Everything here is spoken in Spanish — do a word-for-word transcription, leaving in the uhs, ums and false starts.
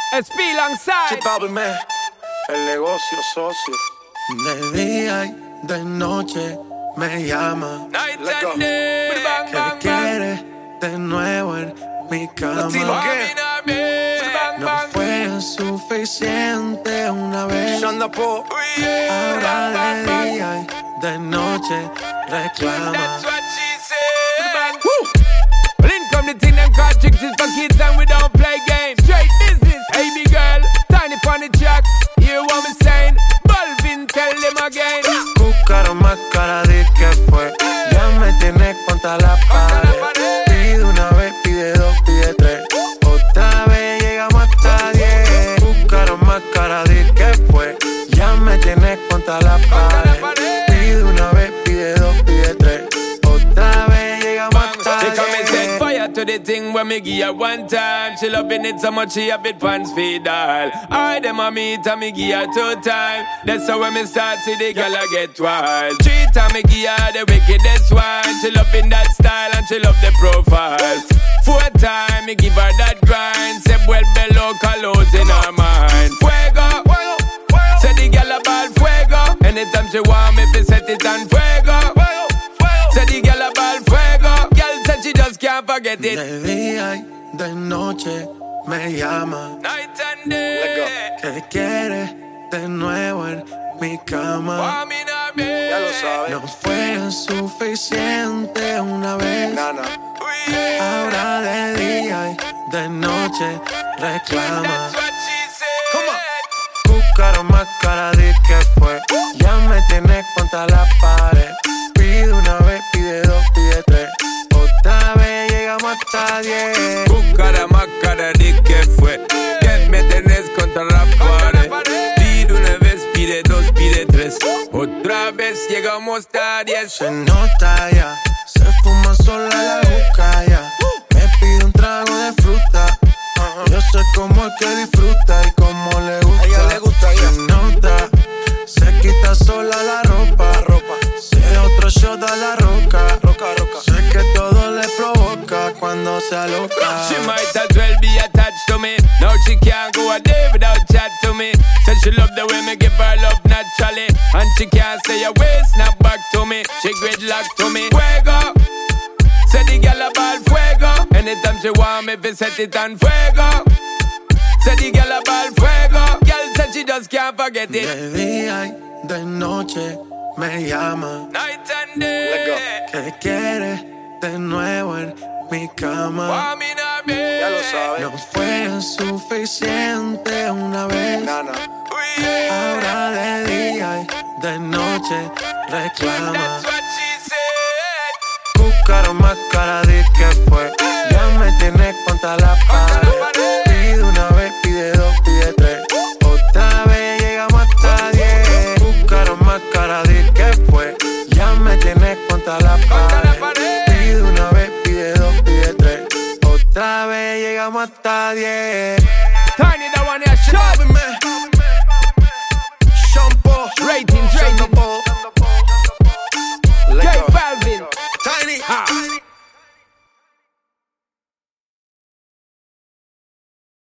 Speed alongside Chipábeme, el negocio socio. De día y de noche me llama. Night Let's go. and day. Bang, Que bang, bang. quiere de nuevo en mi Latino, cama. ¿qué? Bang, No bang. fue suficiente una vez. Shonda Po. Ahora de día y de noche reclama. That's what she said. Bang. Well, in come the thing them call tricks is for kids and we don't play games. Straight business. Hey, big girl, tiny funny track. Hear what me saying? Balvin, tell them again. Buscaron más cara de que fue. Ya me tienes contra la pared. Pide una vez, pide dos, pide tres. Otra vez llegamos hasta diez. Buscaron más cara de que fue. Ya me tienes contra la pared. Pide una vez, pide dos, pide tres. Otra vez llegamos hasta She come and set diez. fire to the thing when me give her one time. She loving it so much she have it pants feed all. I dem a meet and me give her two time. That's how when me start see the girl I get wild. Three time me give her the wickedest one. She loving that style and she love the profile. Four time me give her that grind. Say well below colors in her mind. Fuego, say the girl a ball fuego. Anytime she want me fi set it on fuego. Say the girl a ball fuego. Girl said she just can't forget it. De día y de noche me llama. Night and day. Que quiere de nuevo en mi cama. Want me now, babe. Ya lo sabes. No fue suficiente una vez. Nana. Ahora de día y de noche reclama. That's what she said. Come on. Buscaron más cara de que fue. Ya me tienes contra la pared. Pide una vez, pide dos, pide tres. Otra vez llegamos hasta diez. Buscara más cara de que fue. Que me tenés contra la pared. Pide una vez, pide dos, pide tres. Otra vez llegamos a diez. Se nota ya, se fuma sola la juca ya. Me pide un trago de fruta. Yo sé cómo es que disfruta y cómo le gusta. A ella le gusta ya. Se nota, se quita sola la ropa. La ropa. Se otro shot a la roca. Roca, roca. Sé que todo le provoca cuando se aloca. She might as well be attached to me. Now she can't go a day without chat to me. Said she love the way me give her love naturally. And she can't say a way, snap back to me. She gridlock to me. Fuego. Say the girl a ball fuego. Anytime she want me, fi set it on fuego. Say the girl a ball fuego. Girl said she just can't forget it. De día y de noche me llama. Night and day. Let's go. Que quiere de nuevo en mi cama. Want me now, babe. Ya lo sabes. No fue suficiente una vez. Nana. Ahora de día y de noche reclama. That's what she said. Buscaron más cara de que fue. Ya me tienes contra la pared. Pide una vez, pide dos, pide tres. Otra vez llegamos hasta diez. Buscaron más cara de que fue. Ya me tienes contra la pared. Pide una vez, pide dos, pide tres. Otra vez llegamos hasta diez.